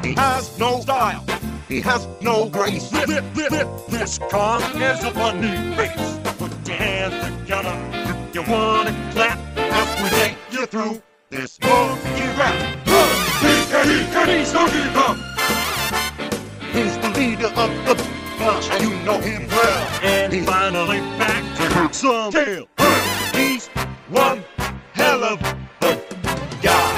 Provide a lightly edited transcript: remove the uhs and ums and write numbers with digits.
He has no style. He has no grace. This car is a funny race. Put your hands together if you wanna clap. As we take you through this funky rap. He's Donkey Kong. He's the leader of the bunch, and you know him well. And he's finally back to hurt some tail. He's one hell of a guy.